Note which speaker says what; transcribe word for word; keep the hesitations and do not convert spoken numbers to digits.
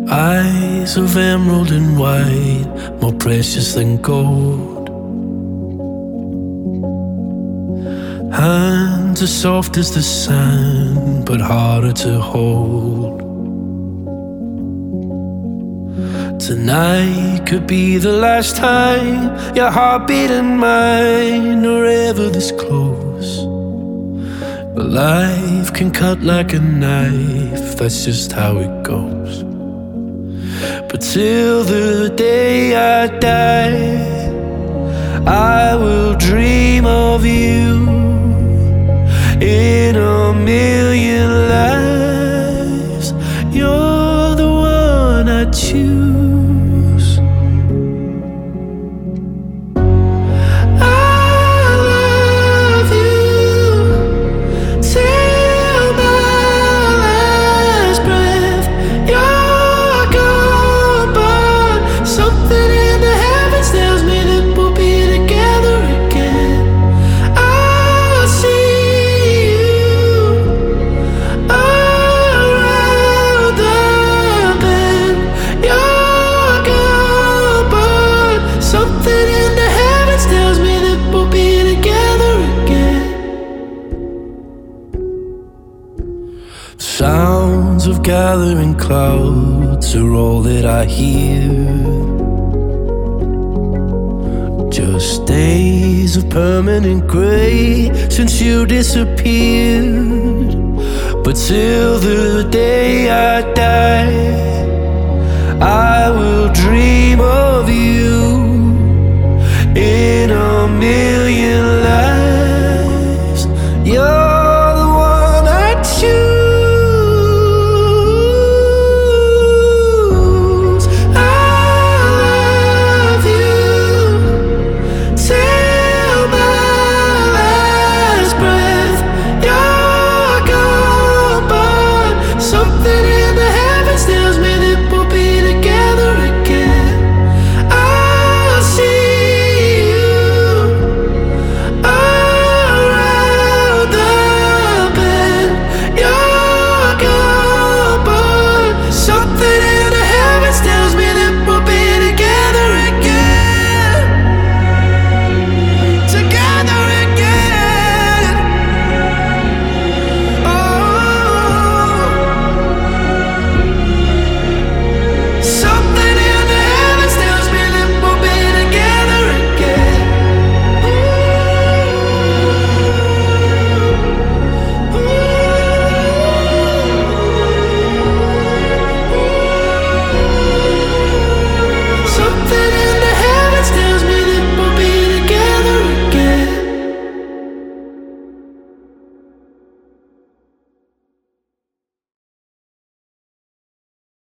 Speaker 1: Eyes of emerald and white, more precious than gold. Hands as soft as the sand, but harder to hold. Tonight could be the last time your heartbeat and mine are ever this close. But life can cut like a knife, that's just how it goes. But till the day I die, I will dream of you in a million lives. You're the one I choose. Sounds of gathering clouds are all that I hear. Just days of permanent grey since you disappeared. But till the day I die, I will dream